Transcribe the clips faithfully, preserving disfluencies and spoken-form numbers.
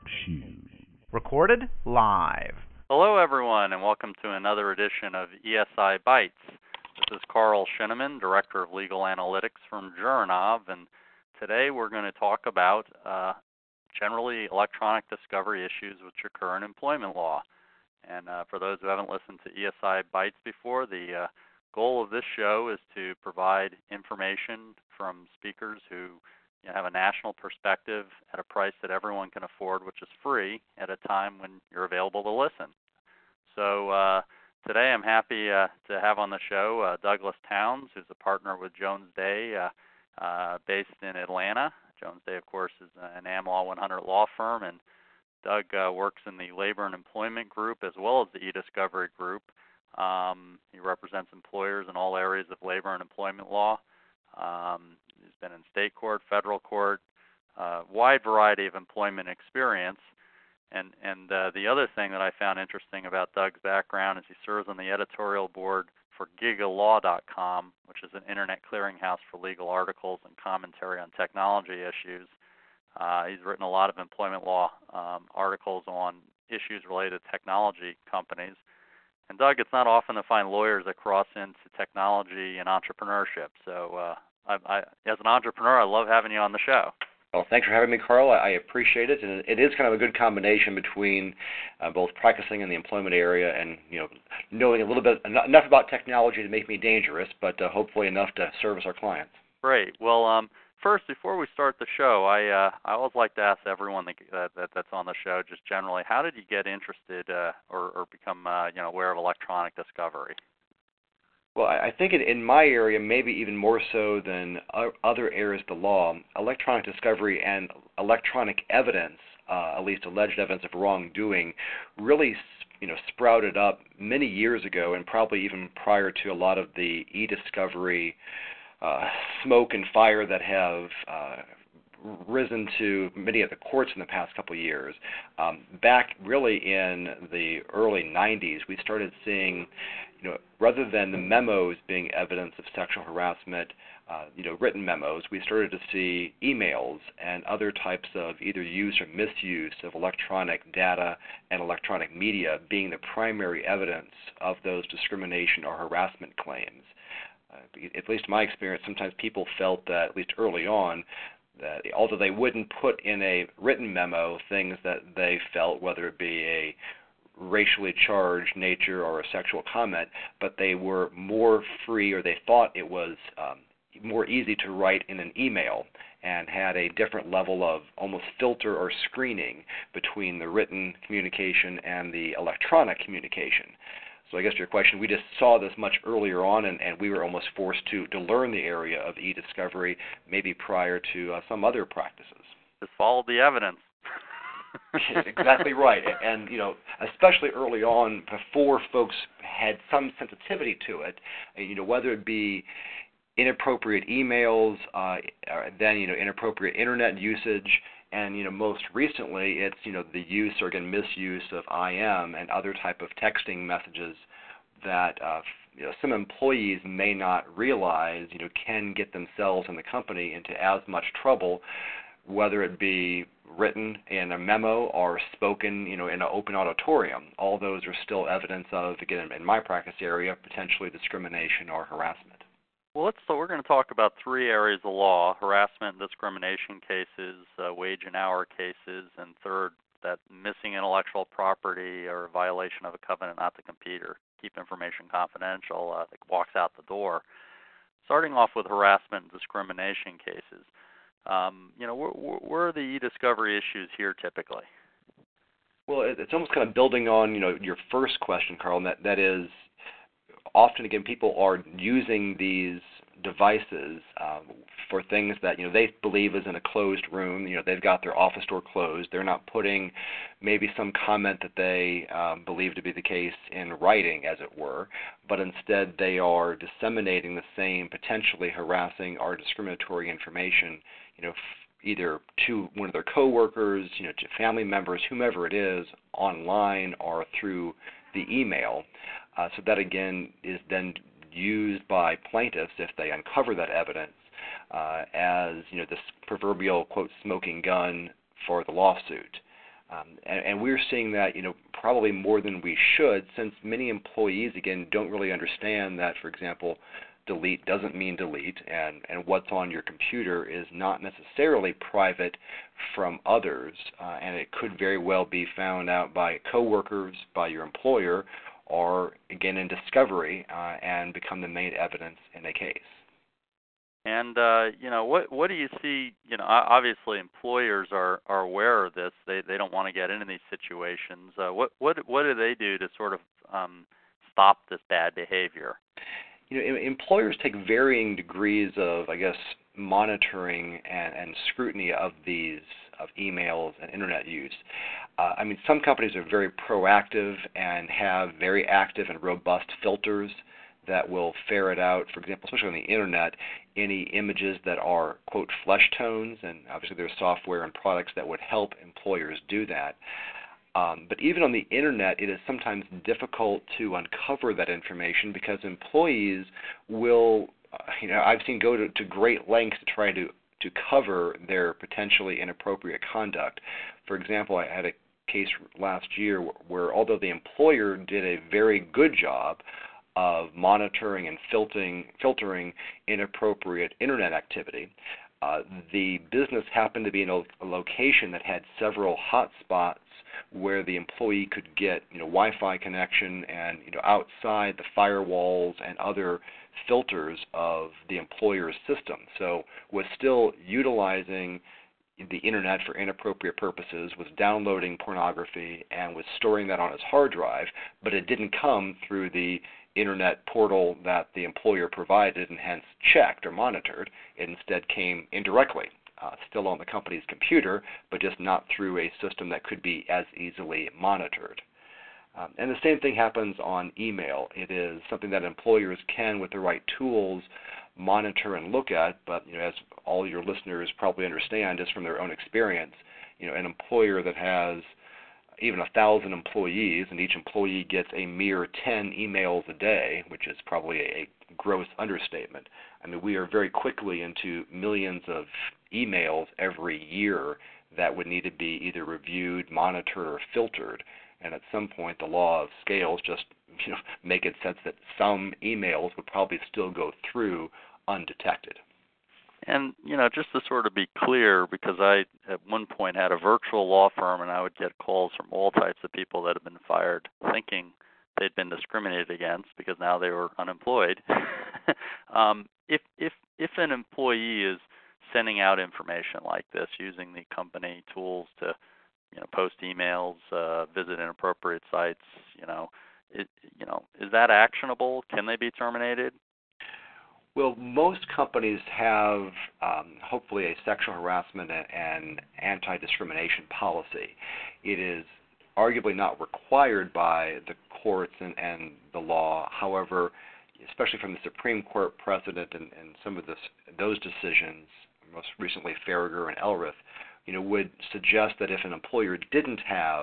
Shoes. Recorded live. Hello, everyone, and welcome to another edition of E S I Bytes. This is Carl Shinneman, Director of Legal Analytics from Jurinov, and today we're going to talk about uh, generally electronic discovery issues which occur in employment law. And uh, for those who haven't listened to E S I Bytes before, the uh, goal of this show is to provide information from speakers who you know, have a national perspective at a price that everyone can afford, which is free, at a time when you're available to listen. So uh, today I'm happy uh, to have on the show uh, Douglas Towns, who's a partner with Jones Day uh, uh, based in Atlanta. Jones Day, of course, is an AmLaw one hundred law firm, and Doug uh, works in the Labor and Employment Group as well as the eDiscovery Group. Um, he represents employers in all areas of labor and employment law. Um, he's been in state court, federal court, uh, wide variety of employment experience. And, and uh, the other thing that I found interesting about Doug's background is he serves on the editorial board for giga law dot com, which is an internet clearinghouse for legal articles and commentary on technology issues. Uh, he's written a lot of employment law um, articles on issues related to technology companies. And Doug, it's not often to find lawyers that cross into technology and entrepreneurship. So uh, I, I, as an entrepreneur, I love having you on the show. Well, thanks for having me, Carl. I appreciate it, and it is kind of a good combination between uh, both practicing in the employment area and you know knowing a little bit enough about technology to make me dangerous, but uh, hopefully enough to service our clients. Great. Well, um, first, before we start the show, I uh, I always like to ask everyone that, that that's on the show, just generally, how did you get interested uh, or, or become uh, you know aware of electronic discovery? Well, I think in my area, maybe even more so than other areas of the law, electronic discovery and electronic evidence, uh, at least alleged evidence of wrongdoing, really you know, sprouted up many years ago, and probably even prior to a lot of the e-discovery uh, smoke and fire that have uh, risen to many of the courts in the past couple of years. Um, back really in the early nineties, we started seeing, you know, rather than the memos being evidence of sexual harassment, uh, you know, written memos, we started to see emails and other types of either use or misuse of electronic data and electronic media being the primary evidence of those discrimination or harassment claims. Uh, at least in my experience, sometimes people felt that, at least early on, that although they wouldn't put in a written memo things that they felt, whether it be a racially charged nature or a sexual comment, but they were more free, or they thought it was um, more easy to write in an email, and had a different level of almost filter or screening between the written communication and the electronic communication. So I guess to your question, we just saw this much earlier on, and, and we were almost forced to, to learn the area of e-discovery maybe prior to uh, some other practices. Just follow the evidence. Exactly right. And, you know, especially early on, before folks had some sensitivity to it, you know, whether it be inappropriate emails, uh, then, you know, inappropriate internet usage, and, you know, most recently, it's, you know, the use or, again, misuse of I M and other type of texting messages that, uh, you know, some employees may not realize, you know, can get themselves and the company into as much trouble, whether it be written in a memo or spoken, you know, in an open auditorium. All those are still evidence of, again, in my practice area, potentially discrimination or harassment. Well, let's, so we're going to talk about three areas of law: harassment and discrimination cases, uh, wage and hour cases, and third, that missing intellectual property or violation of a covenant not to compete or keep information confidential uh, that walks out the door. Starting off with harassment and discrimination cases, um, you know, where, where are the e-discovery issues here typically? Well, it's almost kind of building on, you know, your first question, Carl, and that, that is, often, again, people are using these devices um, for things that, you know, they believe is in a closed room. You know, they've got their office door closed. They're not putting maybe some comment that they um, believe to be the case in writing, as it were, but instead they are disseminating the same potentially harassing or discriminatory information, you know, f- either to one of their coworkers, you know, to family members, whomever it is, online or through the email. Uh, so that, again, is then used by plaintiffs, if they uncover that evidence, uh, as, you know, this proverbial, quote, smoking gun for the lawsuit. Um, and, and we're seeing that, you know, probably more than we should, since many employees, again, don't really understand that, for example, delete doesn't mean delete, and, and what's on your computer is not necessarily private from others, uh, and it could very well be found out by coworkers, by your employer, or, again, in discovery, uh, and become the main evidence in a case. And uh, you know, what what do you see? You know, o- obviously employers are, are aware of this. They they don't want to get into these situations. Uh, what what what do they do to sort of um, stop this bad behavior? You know, em- employers take varying degrees of, I guess, monitoring and, and scrutiny of these of emails and internet use. Uh, I mean, some companies are very proactive and have very active and robust filters that will ferret out, for example, especially on the internet, any images that are, quote, flesh tones, and obviously there's software and products that would help employers do that. Um, but even on the internet, it is sometimes difficult to uncover that information because employees will, uh, you know, I've seen go to, to great lengths to try to, to cover their potentially inappropriate conduct. For example, I had a case last year where, where although the employer did a very good job of monitoring and filtering, filtering inappropriate internet activity, uh, the business happened to be in a, a location that had several hotspots where the employee could get, you know, Wi-Fi connection and, you know, outside the firewalls and other filters of the employer's system. So was still utilizing the internet for inappropriate purposes, was downloading pornography, and was storing that on his hard drive, but it didn't come through the internet portal that the employer provided and hence checked or monitored. It instead came indirectly, uh, still on the company's computer, but just not through a system that could be as easily monitored. Um, and the same thing happens on email. It is something that employers can, with the right tools, monitor and look at, but you know, as all your listeners probably understand just from their own experience, you know, an employer that has even a thousand employees, and each employee gets a mere ten emails a day, which is probably a gross understatement. I mean, we are very quickly into millions of emails every year that would need to be either reviewed, monitored, or filtered. And at some point, the law of scales just, you know, make it sense that some emails would probably still go through undetected. And, you know, just to sort of be clear, because I at one point had a virtual law firm and I would get calls from all types of people that had been fired thinking they'd been discriminated against because now they were unemployed. um, if, if, if an employee is sending out information like this using the company tools to, you know, post emails, uh, visit inappropriate sites, you know, it, you know, is that actionable? Can they be terminated? Well, most companies have um, hopefully a sexual harassment and anti-discrimination policy. It is arguably not required by the courts and, and the law. However, especially from the Supreme Court precedent and, and some of this, those decisions, most recently Farragher and Elrith, you know, would suggest that if an employer didn't have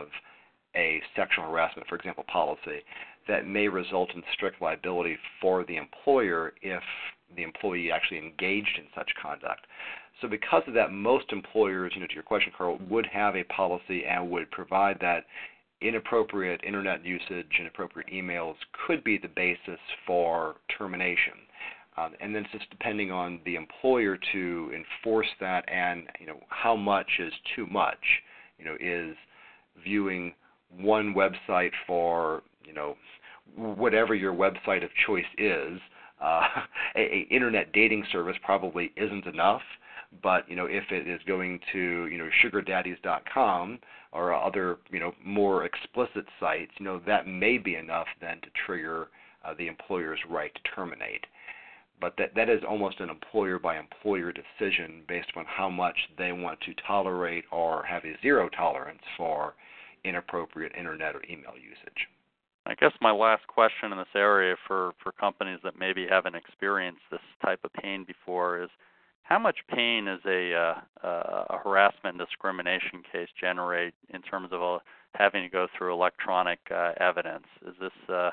a sexual harassment, for example, policy, that may result in strict liability for the employer if the employee actually engaged in such conduct. So because of that, most employers, you know, to your question, Carl, would have a policy and would provide that inappropriate internet usage, inappropriate emails could be the basis for termination. Um, and then it's just depending on the employer to enforce that, and you know, how much is too much. You know, is viewing one website for, you know, whatever your website of choice is, uh, a, a internet dating service probably isn't enough. But you know, if it is going to, you know, sugar daddies dot com or other, you know, more explicit sites, you know, that may be enough then to trigger uh, the employer's right to terminate. But that that is almost an employer by employer decision based on how much they want to tolerate or have a zero tolerance for inappropriate internet or email usage. I guess my last question in this area for, for companies that maybe haven't experienced this type of pain before is, how much pain does a, uh, a harassment and discrimination case generate in terms of uh, having to go through electronic uh, evidence? Is this, uh,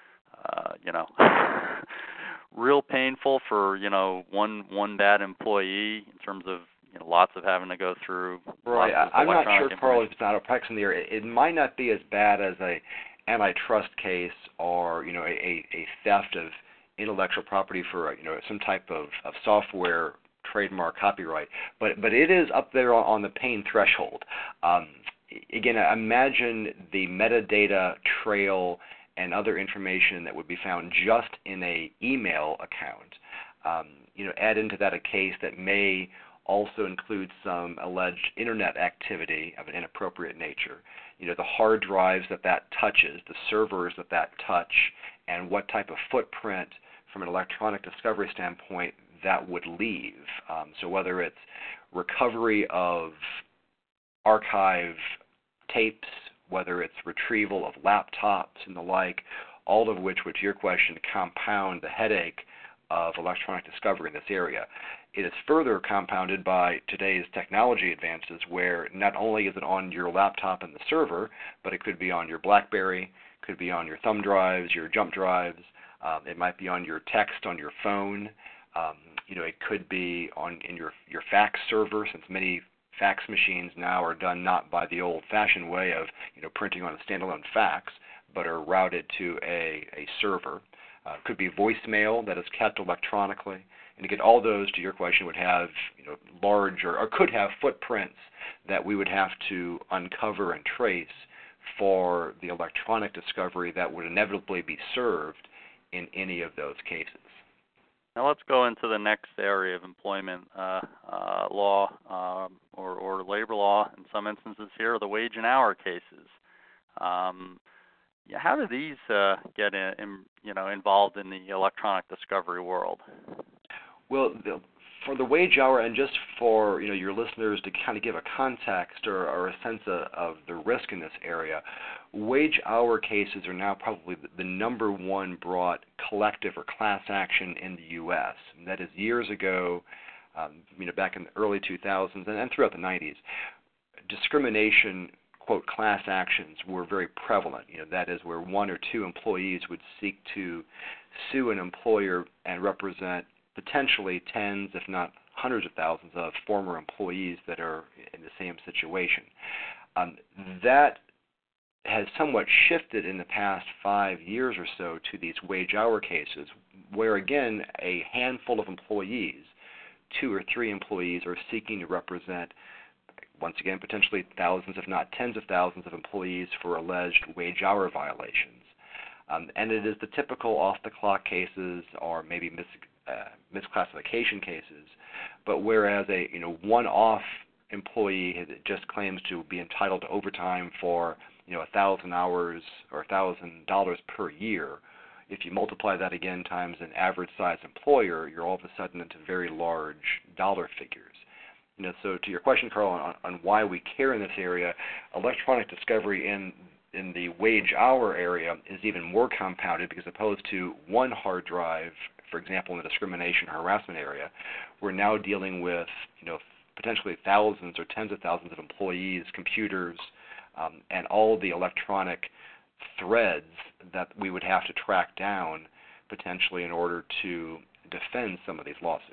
uh, you know, real painful for, you know, one one bad employee in terms of, you know, lots of having to go through. Right. Lots of I'm not sure, electronic Carl, if it's not a practice in the area. It might not be as bad as a antitrust case or, you know, a, a theft of intellectual property for, you know, some type of, of software, trademark, copyright. But but it is up there on, on the pain threshold. Um, again, imagine the metadata trail and other information that would be found just in a email account. Um, you know, add into that a case that may also include some alleged internet activity of an inappropriate nature. You know, the hard drives that that touches, the servers that that touch, and what type of footprint from an electronic discovery standpoint that would leave. Um, so whether it's recovery of archive tapes, whether it's retrieval of laptops and the like, all of which, which your question, compound the headache of electronic discovery in this area. It is further compounded by today's technology advances, where not only is it on your laptop and the server, but it could be on your BlackBerry, could be on your thumb drives, your jump drives. Um, it might be on your text on your phone. Um, you know, it could be on in your your fax server, since many fax machines now are done not by the old-fashioned way of, you know, printing on a standalone fax, but are routed to a, a server. Uh, could be voicemail that is kept electronically. And again, all those, to your question, would have, you know, large or, or could have footprints that we would have to uncover and trace for the electronic discovery that would inevitably be served in any of those cases. Now let's go into the next area of employment uh, uh, law um, or, or labor law. In some instances here, the wage and hour cases. Um, yeah, how do these uh, get in, in, you know, involved in the electronic discovery world? Well, the, for the wage hour, and just for, you know, your listeners to kind of give a context or, or a sense of, of the risk in this area, wage hour cases are now probably the, the number one brought collective or class action in the U S And that is years ago, um, you know, back in the early two thousands and, and throughout the nineties, discrimination, quote, class actions were very prevalent. You know, that is where one or two employees would seek to sue an employer and represent potentially tens, if not hundreds of thousands of former employees that are in the same situation. Um, that has somewhat shifted in the past five years or so to these wage hour cases, where again a handful of employees, two or three employees, are seeking to represent, once again, potentially thousands, if not tens of thousands of employees for alleged wage hour violations. Um, and it is the typical off-the-clock cases or maybe mis, uh, misclassification cases, but whereas a you know one-off employee just claims to be entitled to overtime for you know a thousand hours or a thousand dollars per year, if you multiply that again times an average-size employer, you're all of a sudden into very large dollar figures. You know, so to your question, Carl, on, on why we care in this area, electronic discovery in in the wage hour area is even more compounded, because opposed to one hard drive, for example, in the discrimination or harassment area, we're now dealing with you know potentially thousands or tens of thousands of employees, computers, um, and all the electronic threads that we would have to track down potentially in order to defend some of these lawsuits.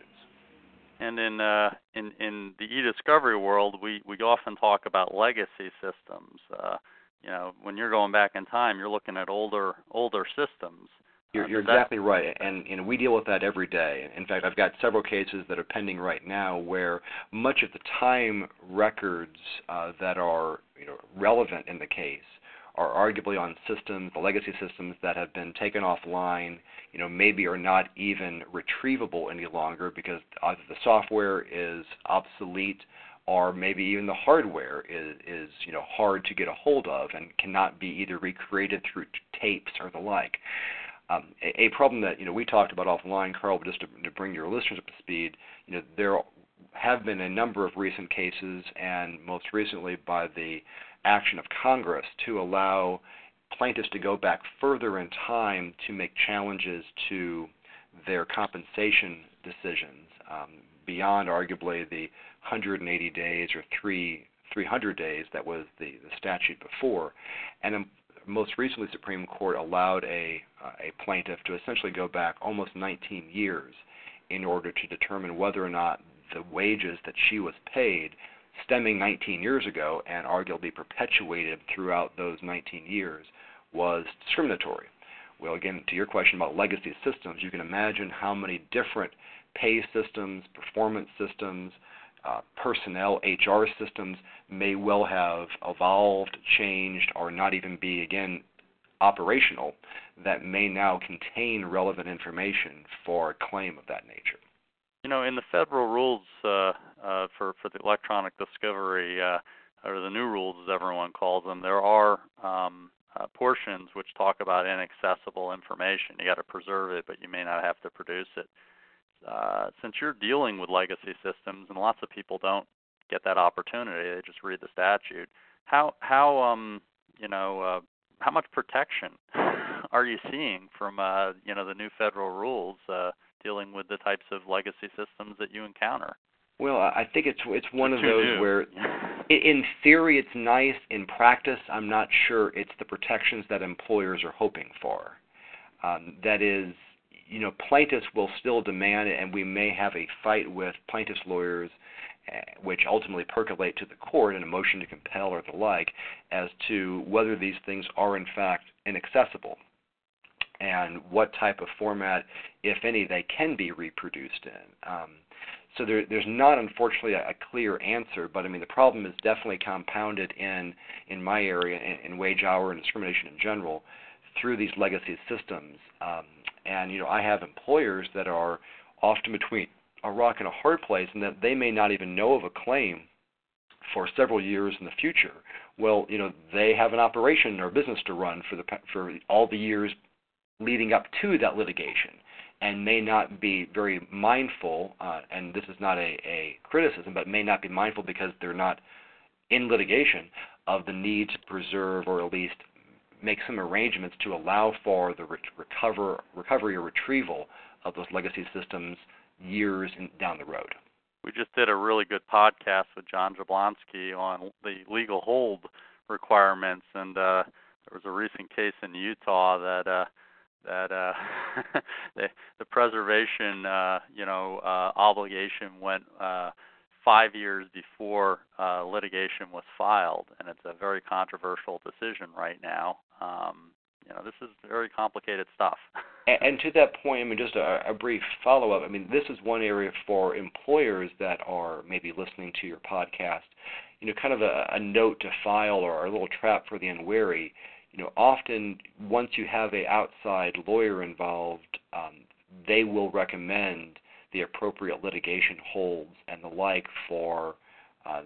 And in uh, in in the e-discovery world, we, we often talk about legacy systems. Uh, you know, when you're going back in time, you're looking at older older systems. You're, you're exactly right, and, and we deal with that every day. In fact, I've got several cases that are pending right now where much of the time records uh, that are you know relevant in the case are arguably on systems, the legacy systems that have been taken offline, you know, maybe are not even retrievable any longer because either the software is obsolete or maybe even the hardware is, is you know, hard to get a hold of and cannot be either recreated through tapes or the like. Um, a, a problem that, you know, we talked about offline, Carl, but just to, to bring your listeners up to speed, you know, there have been a number of recent cases, and most recently by the action of Congress, to allow plaintiffs to go back further in time to make challenges to their compensation decisions um, beyond arguably the one hundred eighty days or three, three hundred days that was the, the statute before. And um, most recently, Supreme Court allowed a, uh, a plaintiff to essentially go back almost nineteen years in order to determine whether or not the wages that she was paid stemming nineteen years ago and arguably perpetuated throughout those nineteen years was discriminatory. Well, again, to your question about legacy systems, you can imagine how many different pay systems, performance systems, uh, personnel, H R systems may well have evolved, changed, or not even be, again, operational that may now contain relevant information for a claim of that nature. You know, in the federal rules uh, uh, for, for the electronic discovery, uh, or the new rules as everyone calls them, there are um, uh, portions which talk about inaccessible information. You got to preserve it, but you may not have to produce it. Uh, since you're dealing with legacy systems, and lots of people don't get that opportunity, they just read the statute. How how um you know uh, how much protection are you seeing from uh, you know the new federal rules uh, dealing with the types of legacy systems that you encounter? Well, I think it's it's one of those new. where, in theory, it's nice. In practice, I'm not sure it's the protections that employers are hoping for. Um, that is, you know, plaintiffs will still demand it, and we may have a fight with plaintiffs' lawyers, uh, which ultimately percolate to the court in a motion to compel or the like, as to whether these things are in fact inaccessible and what type of format, if any, they can be reproduced in. Um, so there, there's not, unfortunately, a, a clear answer, but I mean the problem is definitely compounded in, in my area, in, in wage hour and discrimination in general, through these legacy systems. Um, And, you know, I have employers that are often between a rock and a hard place, and that they may not even know of a claim for several years in the future. Well, you know, they have an operation or business to run for the for all the years leading up to that litigation, and may not be very mindful, uh, and this is not a, a criticism, but may not be mindful because they're not in litigation, of the need to preserve or at least make some arrangements to allow for the re- recover, recovery or retrieval of those legacy systems years in, down the road. We just did a really good podcast with John Jablonski on the legal hold requirements, and uh, there was a recent case in Utah that uh, that uh, the, the preservation, uh, you know, uh, obligation went uh, five years before uh, litigation was filed, and it's a very controversial decision right now. Um, you know, this is very complicated stuff. and, and to that point, I mean, just a, a brief follow-up. I mean, this is one area for employers that are maybe listening to your podcast. You know, kind of a, a note to file or a little trap for the unwary. You know, often once you have an outside lawyer involved, um, they will recommend the appropriate litigation holds and the like for um,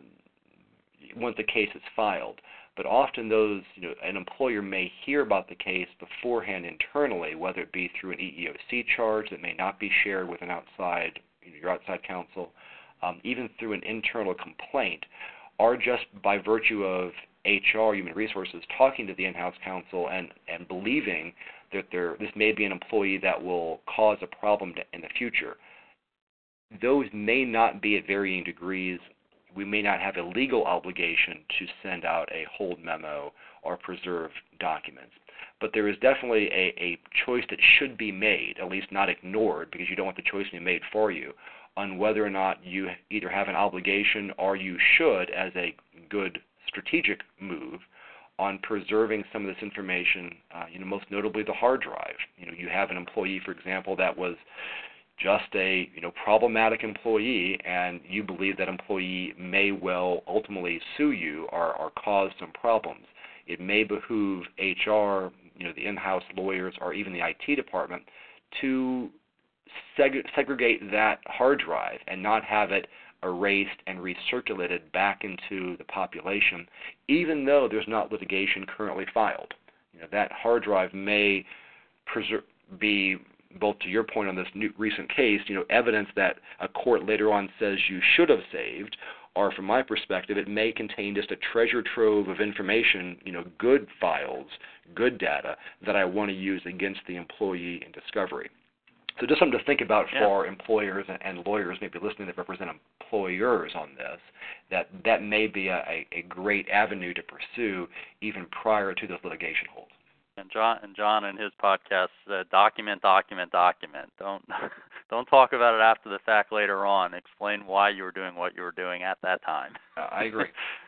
once the case is filed. But often those, you know, an employer may hear about the case beforehand internally, whether it be through an E E O C charge that may not be shared with an outside, you know, your outside counsel, um, even through an internal complaint, or just by virtue of H R, human resources, talking to the in-house counsel and, and believing that there, this may be an employee that will cause a problem to, in the future. Those may not be at varying degrees. We may not have a legal obligation to send out a hold memo or preserve documents. But there is definitely a, a choice that should be made, at least not ignored, because you don't want the choice to be made for you, on whether or not you either have an obligation or you should, as a good strategic move, on preserving some of this information, uh, you know, most notably the hard drive. You know, you have an employee, for example, that was just a, you know, problematic employee, and you believe that employee may well ultimately sue you or, or cause some problems. It may behoove H R, you know, the in-house lawyers, or even the I T department to seg- segregate that hard drive and not have it erased and recirculated back into the population, even though there's not litigation currently filed. You know, that hard drive may preser- be, both to your point on this new recent case, you know, evidence that a court later on says you should have saved, or from my perspective, it may contain just a treasure trove of information, you know, good files, good data that I want to use against the employee in discovery. So just something to think about yeah. for employers and, and lawyers maybe listening that represent employers on this, that that may be a, a great avenue to pursue even prior to those litigation holds. And John and John in his podcast said, document, document, document. Don't don't talk about it after the fact later on. Explain why you were doing what you were doing at that time. Uh, I agree.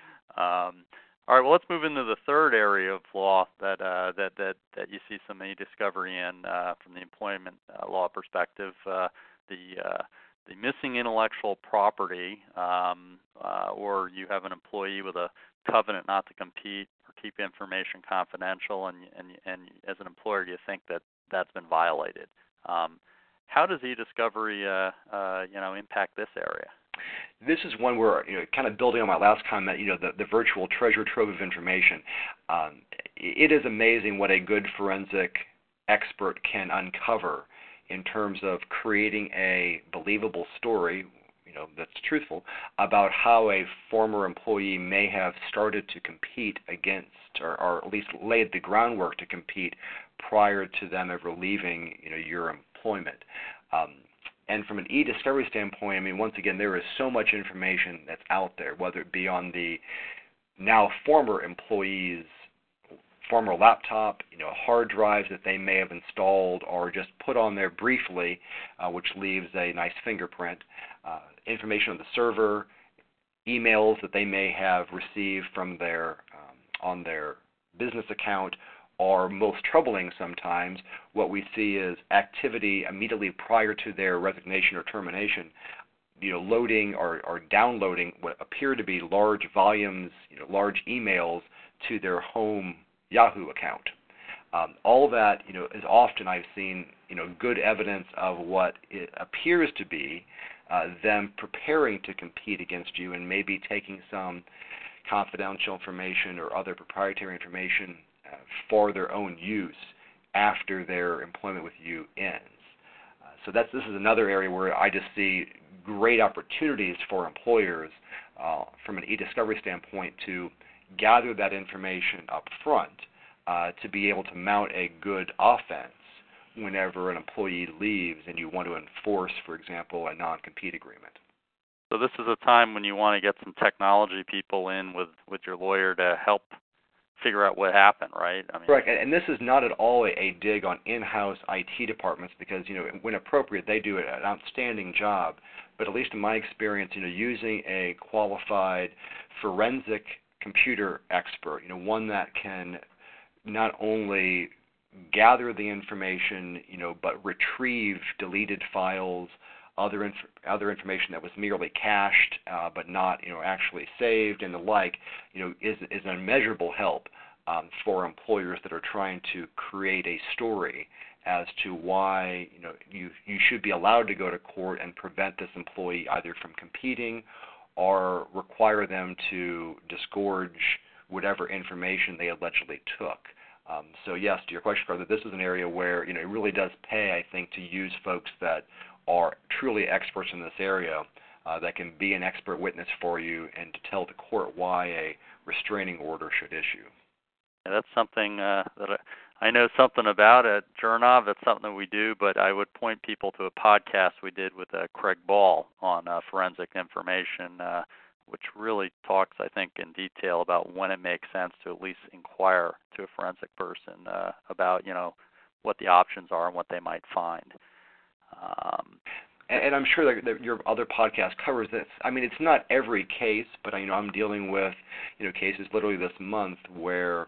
um, all right. Well, let's move into the third area of law that uh, that that that you see some e-discovery in uh, from the employment uh, law perspective. Uh, the uh, the missing intellectual property, um, uh, or you have an employee with a covenant not to compete or keep information confidential, and and and as an employer, you think that that's been violated. Um, how does e-discovery, uh, uh, you know, impact this area? This is one where, you know, kind of building on my last comment, you know, the, the virtual treasure trove of information. Um, it is amazing what a good forensic expert can uncover in terms of creating a believable story, you know, that's truthful, about how a former employee may have started to compete against, or, or at least laid the groundwork to compete prior to them ever leaving, you know, your employment. Um, and from an e-discovery standpoint, I mean, once again, there is so much information that's out there, whether it be on the now former employees' former laptop, you know, hard drives that they may have installed or just put on there briefly, uh, which leaves a nice fingerprint, uh, information on the server, emails that they may have received from their um, on their business account, or most troubling sometimes, what we see is activity immediately prior to their resignation or termination, you know, loading or, or downloading what appear to be large volumes, you know, large emails to their home Yahoo account. Um, all that, you know, is often I've seen, you know, good evidence of what it appears to be uh, them preparing to compete against you and maybe taking some confidential information or other proprietary information uh, for their own use after their employment with you ends. Uh, so that's this is another area where I just see great opportunities for employers uh, from an e-discovery standpoint to gather that information up front uh, to be able to mount a good offense whenever an employee leaves and you want to enforce, for example, a non-compete agreement. So this is a time when you want to get some technology people in with, with your lawyer to help figure out what happened, right? I mean, Correct, and this is not at all a, a dig on in-house I T departments because, you know, when appropriate, they do an outstanding job. But at least in my experience, you know, using a qualified forensic computer expert, you know, one that can not only gather the information, you know, but retrieve deleted files, other inf- other information that was merely cached uh, but not, you know, actually saved and the like, you know, is is an immeasurable help um, for employers that are trying to create a story as to why, you know, you you should be allowed to go to court and prevent this employee either from competing or require them to disgorge whatever information they allegedly took. Um, so yes, to your question, Carter, this is an area where, you know, it really does pay, I think, to use folks that are truly experts in this area uh, that can be an expert witness for you and to tell the court why a restraining order should issue. Yeah, that's something uh, that I, I know something about at Jurnov. It's something that we do, but I would point people to a podcast we did with uh, Craig Ball on uh, forensic information, uh, which really talks, I think, in detail about when it makes sense to at least inquire to a forensic person uh, about, you know, what the options are and what they might find. Um, and, and I'm sure that, that your other podcast covers this. I mean, it's not every case, but you know, I'm dealing with, you know, cases literally this month where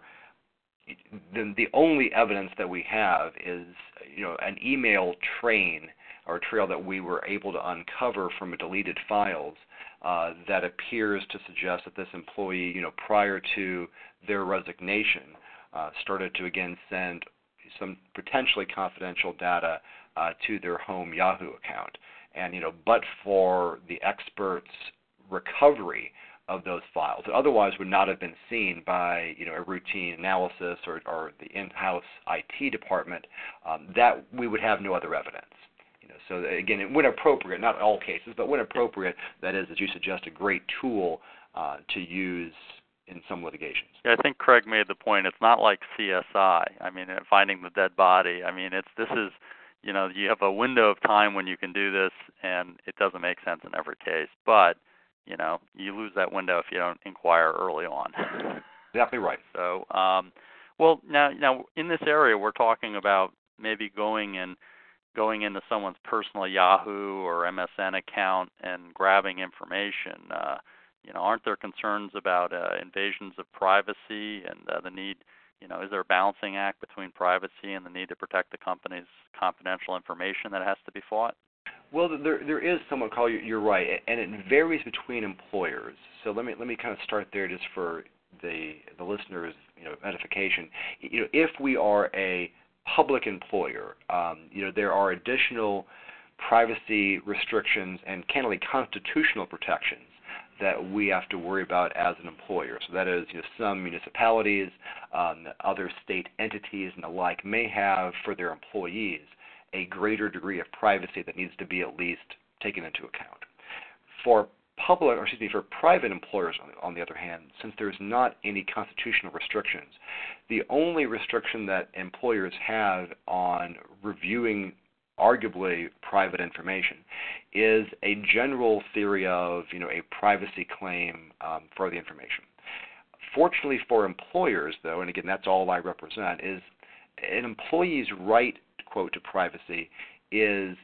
the the only evidence that we have is, you know, an email train or trail that we were able to uncover from deleted files uh, that appears to suggest that this employee, you know, prior to their resignation, uh, started to again send some potentially confidential data uh, to their home Yahoo account. And, you know, but for the experts' recovery of those files, that otherwise would not have been seen by, you know, a routine analysis or, or the in-house I T department, um, that we would have no other evidence. You know, so again, when appropriate, not all cases, but when appropriate, that is, as you suggest, a great tool uh, to use in some litigations. Yeah, I think Craig made the point. It's not like C S I. I mean, finding the dead body. I mean, it's this is, you know, you have a window of time when you can do this, and it doesn't make sense in every case. But, you know, you lose that window if you don't inquire early on. Exactly right. So, um, Well, now, now in this area, we're talking about maybe going and going into someone's personal Yahoo or M S N account and grabbing information. Uh, you know, aren't there concerns about uh, invasions of privacy and uh, the need? You know, is there a balancing act between privacy and the need to protect the company's confidential information that has to be fought? Well, there there is somewhat, Carl. You're right, and it varies between employers. So let me let me kind of start there just for the the listeners, you know, edification. You know, if we are a public employer, um, you know, there are additional privacy restrictions and candidly constitutional protections that we have to worry about as an employer. So that is, you know, some municipalities, um, other state entities, and the like may have for their employees a greater degree of privacy that needs to be at least taken into account. For public, or excuse me, for private employers, on the, on the other hand, since there's not any constitutional restrictions, the only restriction that employers have on reviewing arguably private information is a general theory of, you know, a privacy claim um, for the information. Fortunately for employers, though, and again, that's all I represent, is an employee's right, quote, to privacy is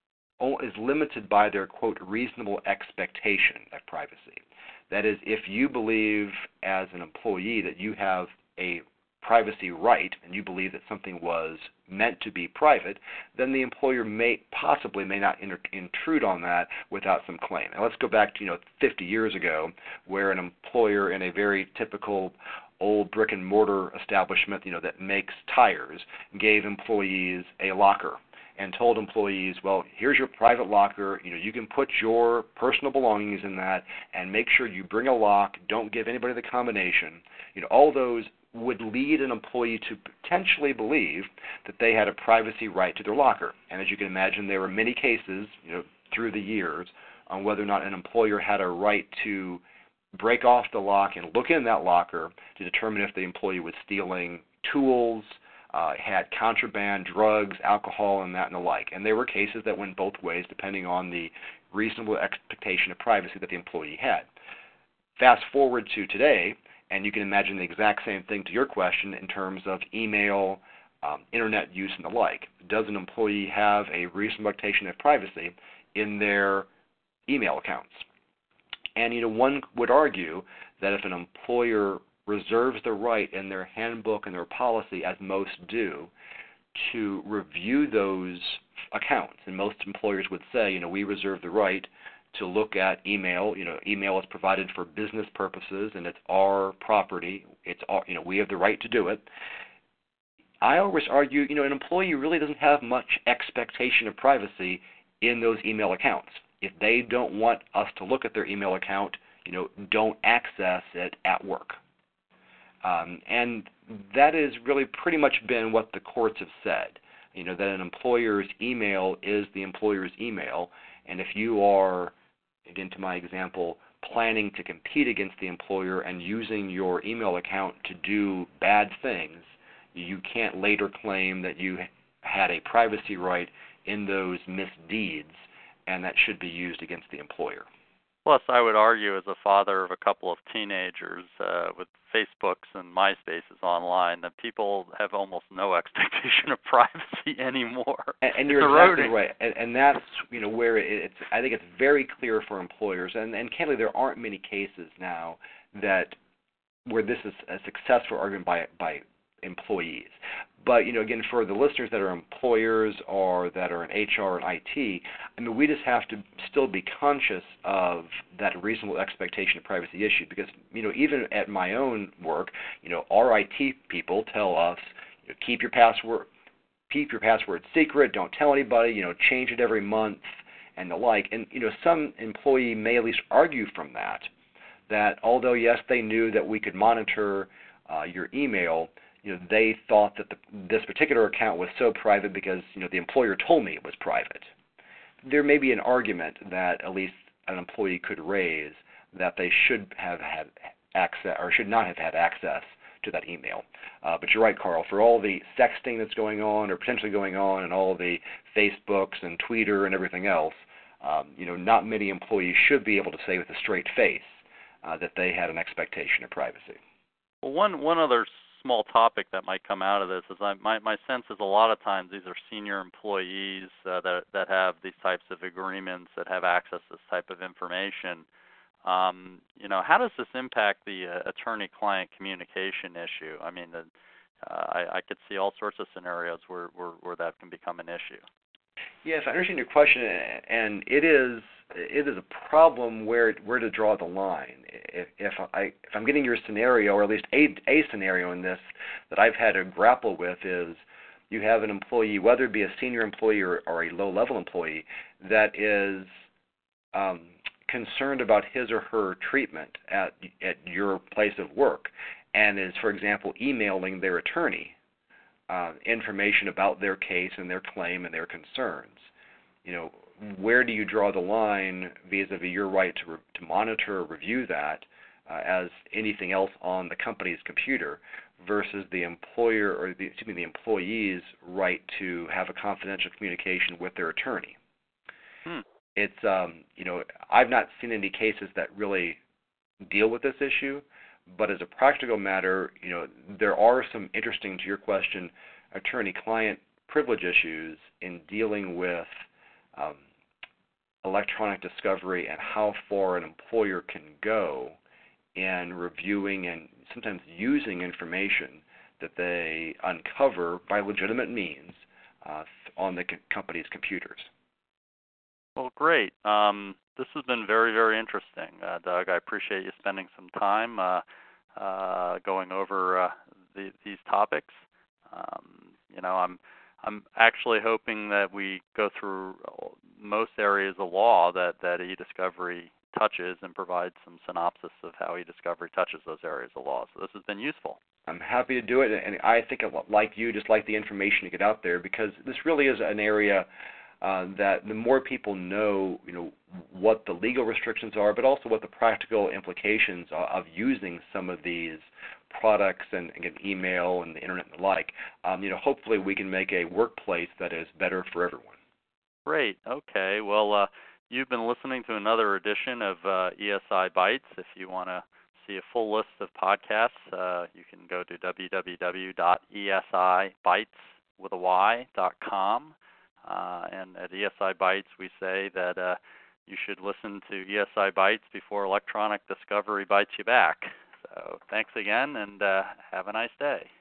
is limited by their, quote, reasonable expectation of privacy. That is, if you believe as an employee that you have a privacy right and you believe that something was meant to be private, then the employer may possibly may not inter- intrude on that without some claim. And let's go back to, you know, fifty years ago, where an employer in a very typical old brick and mortar establishment, you know, that makes tires, gave employees a locker and told employees, well, here's your private locker, you know, you can put your personal belongings in that and make sure you bring a lock, don't give anybody the combination. You know, all those would lead an employee to potentially believe that they had a privacy right to their locker. And as you can imagine, there were many cases, you know, through the years on whether or not an employer had a right to break off the lock and look in that locker to determine if the employee was stealing tools, uh, had contraband, drugs, alcohol, and that and the like. And there were cases that went both ways depending on the reasonable expectation of privacy that the employee had. Fast forward to today, and you can imagine the exact same thing to your question in terms of email, um, internet use, and the like. Does an employee have a reasonable expectation of privacy in their email accounts? And, you know, one would argue that if an employer reserves the right in their handbook and their policy, as most do, to review those accounts, and most employers would say, you know, we reserve the right to look at email. You know, email is provided for business purposes, and it's our property. It's our, you know, we have the right to do it. I always argue, you know, an employee really doesn't have much expectation of privacy in those email accounts. If they don't want us to look at their email account, you know, don't access it at work. Um, and that has really pretty much been what the courts have said, you know, that an employer's email is the employer's email, and if you are, again to my example, planning to compete against the employer and using your email account to do bad things, you can't later claim that you had a privacy right in those misdeeds, and that should be used against the employer. Plus, I would argue as a father of a couple of teenagers uh, with Facebooks and MySpaces online that people have almost no expectation of privacy anymore. And, and you're eroding. exactly right. And, and that's, you know, where it, it's. I think it's very clear for employers, and, and candidly, there aren't many cases now that where this is a successful argument by by employees. But, you know, again, for the listeners that are employers or that are in H R and I T, I mean, we just have to still be conscious of that reasonable expectation of privacy issue because, you know, even at my own work, you know, our I T people tell us, you know, keep your password, keep your password secret, don't tell anybody, you know, change it every month and the like. And, you know, some employee may at least argue from that, that although, yes, they knew that we could monitor uh, your email, you know, they thought that the, this particular account was so private because, you know, the employer told me it was private. There may be an argument that at least an employee could raise that they should have had access or should not have had access to that email. Uh, but you're right, Carl, for all the sexting that's going on or potentially going on and all the Facebooks and Twitter and everything else, um, you know, not many employees should be able to say with a straight face uh, that they had an expectation of privacy. Well, one one other small topic that might come out of this is I, my my sense is a lot of times these are senior employees uh, that that have these types of agreements that have access to this type of information. Um, you know, how does this impact the uh, attorney-client communication issue? I mean, the, uh, I, I could see all sorts of scenarios where, where where that can become an issue. Yes, I understand your question, and it is it is a problem where where to draw the line. If, if I if I'm getting your scenario, or at least a a scenario in this that I've had to grapple with is you have an employee, whether it be a senior employee or, or a low-level employee, that is um, concerned about his or her treatment at at your place of work, and is, for example, emailing their attorney Uh, information about their case and their claim and their concerns. You know, where do you draw the line vis-a-vis your right to re- to monitor or review that uh, as anything else on the company's computer versus the employer or the, excuse me, the employee's right to have a confidential communication with their attorney? Hmm. It's um, you know, I've not seen any cases that really deal with this issue. But as a practical matter, you know, there are some interesting, to your question, attorney-client privilege issues in dealing with um, electronic discovery and how far an employer can go in reviewing and sometimes using information that they uncover by legitimate means uh, on the co- company's computers. Well, great. Um, this has been very, very interesting, uh, Doug. I appreciate you spending some time uh, uh, going over uh, the, these topics. Um, you know, I'm I'm actually hoping that we go through most areas of law that that e-discovery touches and provide some synopsis of how e-discovery touches those areas of law. So this has been useful. I'm happy to do it, and I think, like you, just like the information to get out there, because this really is an area Uh, that the more people know, you know, what the legal restrictions are, but also what the practical implications are of using some of these products and, again, email and the internet and the like, um, you know, hopefully we can make a workplace that is better for everyone. Great. Okay. Well, uh, you've been listening to another edition of uh, E S I Bytes. If you want to see a full list of podcasts, uh, you can go to w w w dot e s i bytes with a y dot com. Uh, and at E S I Bytes, we say that uh, you should listen to E S I Bytes before electronic discovery bites you back. So thanks again, and uh, have a nice day.